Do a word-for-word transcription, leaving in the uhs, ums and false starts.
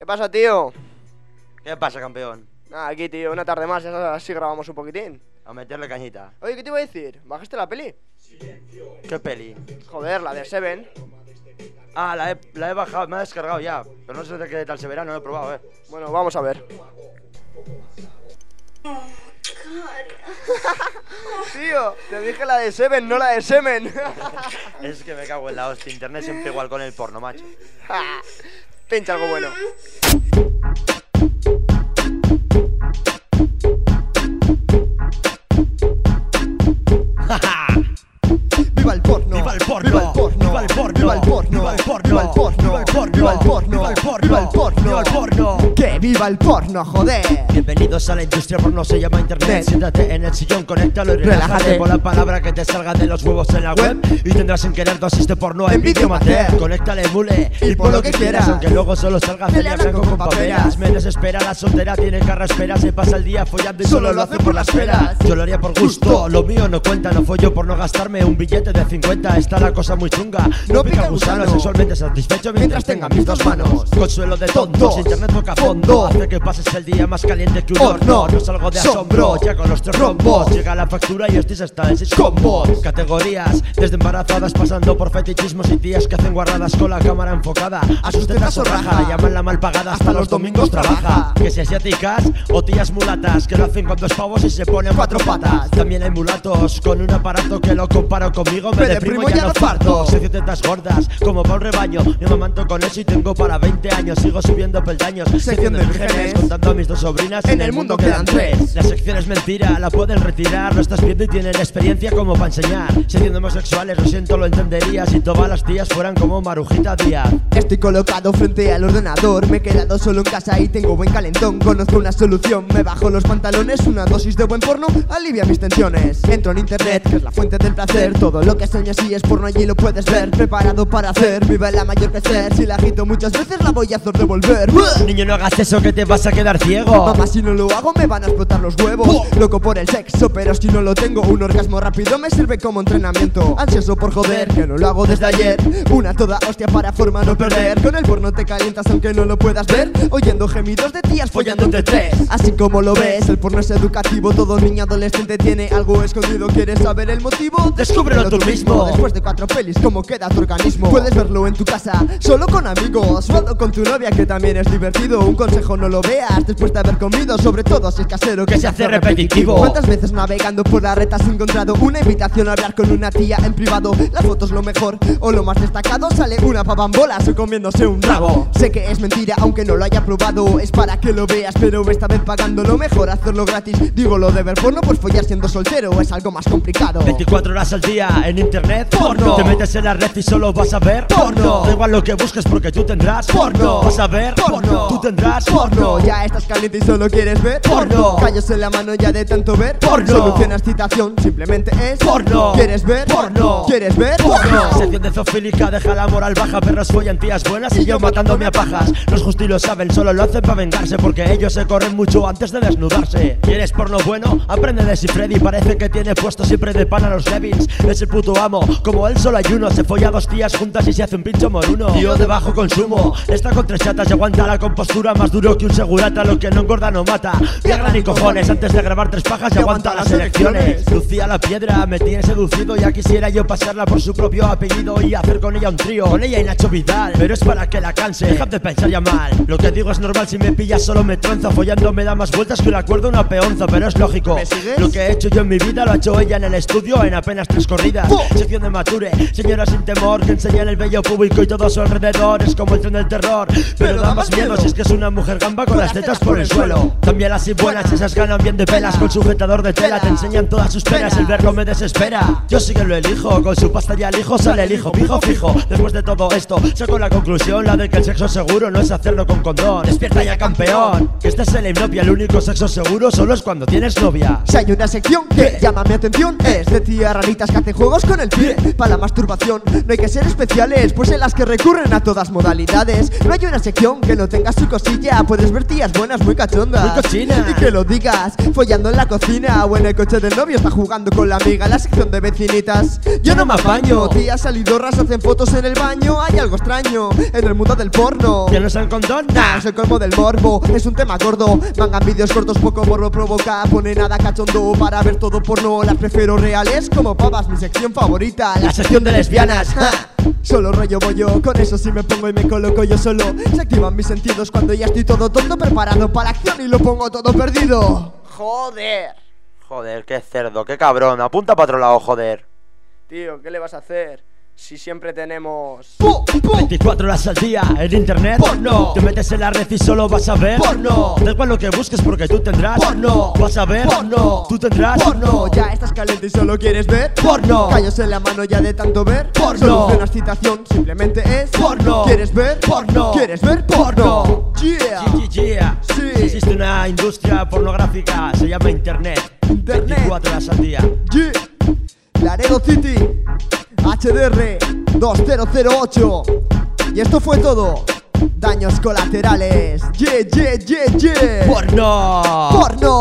pasa, tío? ¿Qué pasa, campeón? Nada, aquí, tío, una tarde más, ya así grabamos un poquitín. A meterle cañita. Oye, ¿qué te iba a decir? ¿Bajaste la peli? ¿Qué peli? Joder, la de Seven. Ah, la he, la he bajado, me ha descargado ya. Pero no sé de qué tal se verá, no lo he probado, eh. Bueno, vamos a ver. Tío, te dije la de Seven, no la de Semen. Es que me cago en la hostia, internet siempre igual con el porno, macho. Pincha algo bueno. ¡Viva el porno! ¡Viva el porno! ¡Viva el porno! ¡Viva el porno! ¡Viva el porno! ¡Viva el porno! ¡Viva el porno! ¡Viva el porno! ¡Viva el porno! ¡Viva el porno! ¡Viva el porno! ¡Viva el porno! ¡Que viva el porno, joder! Bienvenidos a la industria porno, se llama internet. Net. Siéntate en el sillón, conéctalo y relájate. Relájate. Pon la palabra que te salga de los huevos en la web y tendrás sin querer dosis de porno en En vídeo vídeo mater. mater. Conéctale, mule Y pon lo que quieras. aunque luego solo salga Celia Blanco con paperas. Me desespera, la soltera tiene carraspera, se pasa el día follando y solo lo hace por las peras. Yo lo haría por gusto, lo mío no cuenta, no follo por no gastarme un billete de cincuenta. Está la cosa muy chunga, no pica el gusano, sexualmente satisfecho mientras tenga mis dos manos. Consuelo de tontos, internet toca fondo, hace que pases el día más caliente que un horno. No salgo de asombro, ya con los tres rombos. Llega la factura y hostis hasta en seis combos. Categorías, desde embarazadas pasando por fetichismos y tías que hacen guarradas con la cámara enfocada. A sus tetas o raja, llaman la mal pagada, hasta los domingos trabaja. Que si asiáticas o tías mulatas que lo hacen con dos pavos y se ponen cuatro patas. También hay mulatos con un aparato que lo comparo conmigo, me, Me deprimo deprimo y y ya ya no no parto. parto. Soy de tetas gordas, como pa' un rebaño. Me amamanto con eso y tengo para veinte años. Sigo subiendo peldaños, sección de vírgenes, contando a mis dos sobrinas. En el mundo quedan tres. La sección es mentira, la pueden retirar. Lo estás viendo y tienen experiencia como para enseñar. Siendo homosexuales, lo siento, lo entendería si todas las tías fueran como Marujita Díaz. Estoy colocado frente al ordenador, me he quedado solo en casa y tengo buen calentón. Conozco una solución, me bajo los pantalones, una dosis de buen porno alivia mis tensiones. Entro en internet, que es la fuente del placer, todo lo que sueñas y es porno allí lo puedes ver. Preparado para hacer, viva la mayor crecer. Si la agito muchas veces la voy a hacer devolver. Niño, no hagas eso que te vas a quedar ciego. Mamá, si no lo hago me van a explotar los huevos. Loco por el sexo, pero si no lo tengo, un orgasmo rápido me sirve como entrenamiento. Ansioso por joder, que no lo hago desde ayer. Una toda hostia para forma no perder. Con el porno te calientas aunque no lo puedas ver, oyendo gemidos de tías follándote tres. Así como lo ves, el porno es educativo. Todo niño adolescente tiene algo escondido. ¿Quieres saber el motivo? Descúbrelo tú mismo. Después de cuatro pelis, ¿cómo queda tu organismo? Puedes verlo en tu casa, solo con amigos, solo con tu novia, que también es divertido. Un consejo, no lo veas después de haber comido, sobre todo si es casero, que, Que se hace repetitivo. ¿Cuántas veces navegando por la red has encontrado una invitación a hablar con una tía en privado? La foto es lo mejor, o lo más destacado, sale una pavambola o comiéndose un rabo. Sé que es mentira, aunque no lo haya probado, es para que lo veas, pero esta vez pagando lo mejor, hacerlo gratis. Digo lo de ver porno, pues follar siendo soltero es algo más complicado. veinticuatro horas al día en internet, Porno. Te metes en la red y solo vas a ver Porno. Da igual lo que busques porque tú tendrás Porno. Vas a ver Porno. Tú tendrás Porno. Ya estás caliente y solo quieres ver Porno. Callos en la mano ya de tanto ver Porno. Solucionas citación, simplemente es Porno. ¿Quieres ver? Porno. ¿Quieres ver? Porno. Sección de zoofílica deja la moral baja. Perros follan tías buenas y yo matándome a pajas. Los justos lo saben, solo lo hacen para vengarse, porque ellos se corren mucho antes de desnudarse. ¿Quieres porno bueno? Aprende de si Freddy parece que tiene puesto siempre de pan a los Levins. Es el puto amo, como él solo hay uno. Se folla dos tías juntas y se hace un pincho moruno. Tío de bajo consumo, está con tres chatas y aguanta la compostura más duro que un segurata. Lo que no engorda no mata. Viagra ni cojones antes de grabar tres pajas y aguanta las elecciones. Lucía la piedra, me tiene seducido. Ya quisiera yo pasarla por su propio apellido y hacer con ella un trío, con ella y Nacho Vidal. Pero es para que la canse, dejad de pensar ya mal. Lo que digo es normal, si me pillas solo me tronza. Follando me da más vueltas que la cuerda una peonza, pero es lógico. ¿Me sigues? Lo que he hecho yo en mi vida lo ha hecho ella en el estudio en apenas tres corridas. Sección de Mature, señora sin temor, que enseña en el bello público y todo a su alrededor. Es como el tren del terror, pero da más miedo si es que es una mujer gamba con las tetas por el suelo. También las y buenas, esas ganan bien de pelas. Con sujetador de tela te enseñan todas sus penas. El verlo me desespera, yo sí que lo elijo. Con su pasta y al hijo sale el hijo, pijo fijo. Después de todo esto saco la conclusión, la de que el sexo seguro no es hacerlo con condón. Despierta ya, campeón, que esta es la hipnopia. El único sexo seguro solo es cuando tienes novia. Si hay una sección que llama mi atención, es de tías raritas que hacen juegos con el pie. Para la masturbación no hay que ser especiales, pues en las que recurren a todas modalidades. No hay una sección que no tengas su cosilla. Puedes ver tías buenas, muy cachondas, muy cochinas. y que lo digas follando en la cocina o en el coche del novio. Está jugando con la amiga en la sección de vecinitas. Yo no me apaño. Tías salidorras hacen fotos en el baño. Hay algo extraño en el mundo del porno. ¿Ya no es el condón? Nah, es el colmo del morbo, es un tema gordo. Mangan vídeos cortos, poco morbo provoca. Pone nada cachondo para ver todo porno. Las prefiero reales como pavas, mi sección favorita, la, La sección de lesbianas. Ja. Solo rollo bollo, con eso sí me pongo y me coloco yo solo. Se activan mis sentidos cuando ya estoy todo tonto, preparado para la acción y lo pongo todo perdido. Joder. Joder, qué cerdo, qué cabrón. Apunta para otro lado, joder. Tío, ¿qué le vas a hacer? Si siempre tenemos... ¡Pum, pum! veinticuatro horas al día en internet. Porno. Te metes en la red y solo vas a ver Porno. Da igual lo que busques porque tú tendrás Porno. Vas a ver Porno. Tú tendrás Porno. Ya estás caliente y solo quieres ver Porno. Callos en la mano ya de tanto ver Porno. Solucionas citación, simplemente es Porno. ¿Quieres ver? Porno. ¿Quieres ver? Porno. Yeah. Yeah, yeah, yeah. Sí. Existe una industria pornográfica, se llama internet. Internet. veinticuatro horas al día. Yeah. Laredo City H D R dos mil ocho. Y esto fue todo. Daños colaterales. Yeah, yeah, yeah, yeah. Porno. Porno.